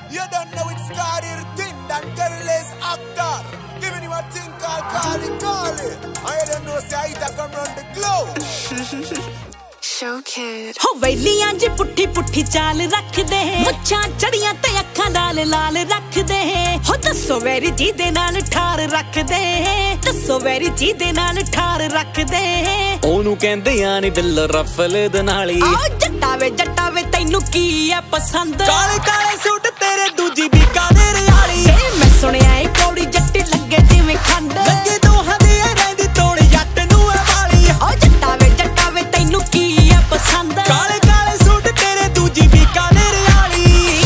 You don't know it's Cardi thing, that girl is actor. Giving him a thing called Cardi. I don't know, say I come round the globe. Show kid. हो वैलियां जी पुट्ठी पुट्ठी चाल रख दे, मुच्छां चढ़ियां ते अखां लाल लाल रख दे। हो दसो vary जी दे नाल ठार रख दे, दसो वैरी जी दे नाल ठार रख दे। ओनू कहंदे आनी दिल रफल दे नाली। आ जट्टा वे तैनू की है पसंद? काले काले सूट तेरे दूजी बीकानेर वाली। मैं सुनिया ए कौड़ी जट्टी लगे जिवें खंड, लगे दोहां दी रहंदी तोड़ जट नू ए वाली। ओ जट्टा वे तैनू की है पसंद? काले काले सूट तेरे दूजी बीकानेर वाली।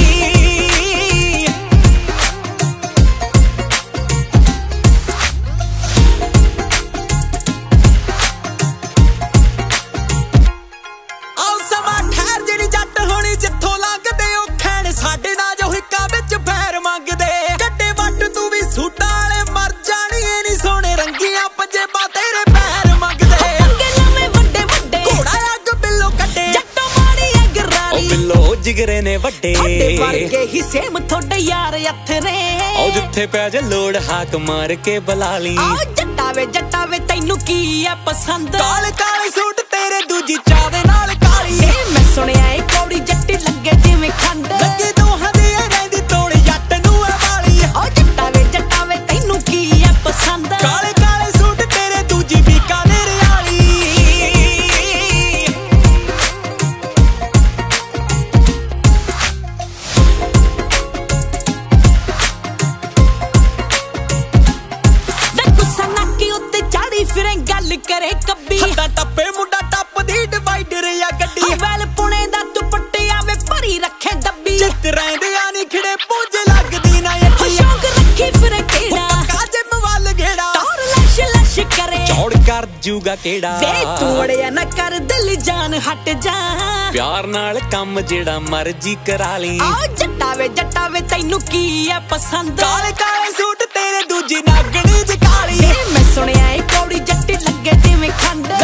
आओ समा ठहर जेड़ी जट होनी जिथों लंघदे ओ खैण साडे नाल जो हिक्कां विच पैर मंगदे। कड्डे वट तू भी सूटां वाले मर जाणी ए नी सोहणे रंगीआं पंजेबां तेरे पैर मंगदे। पंगे लम्मे वड्डे वड्डे घोड़ा अग बिल्लो कड्डे, जट्टो मारी ए गरारी। ओ बिल्लो जिगरे ने वड्डे, थोड़े वर्गे ही सेम थोड़े यार अथरे। ओ जिथे पै जे लोड़ हाक मार के बुला ली। आओ जट्टा वे तैनू की है पसंद? काले काले सूट तेरे दूजी चाह दे नाल काली। मैं सुनिया ए कौड़ी जट्टी लगे जिवें खंड, लगे दोहां दी रहंदी तोड़ जट नू ए वाली। ओ जट्टा वे तैनू की है पसंद? काले काले सूट तेरे दूजी बीकानेर वाली। गुस्सा नाकी उत्ते चाड़ी फिरें गल करे कब्बी। हद्दां टप्पे मुंडा टप दी डिवाइडर या गड्डी। वैल पुणे दा दुपट्टे आवे भरी रखे डब्बी। चित रहंदे आनी खिड़े पूंज लगदी ना हो अखी। शौक रखी फिरे केड़ा, काजे मवाल घेड़ा और लश लश करे। चौड़ कर जूगा केड़ा। वे तू अड़िया ना कर दिल जान हट जा, प्यार नाल काम जेड़ा मर्जी करा ली। आओ जट्टा वे तैनू की है पसंद? काले काले सूट तेरे दूजी नागणी च काली। मैं सुनिया ए कौड़ी जट्टी लगे जिवें खंड,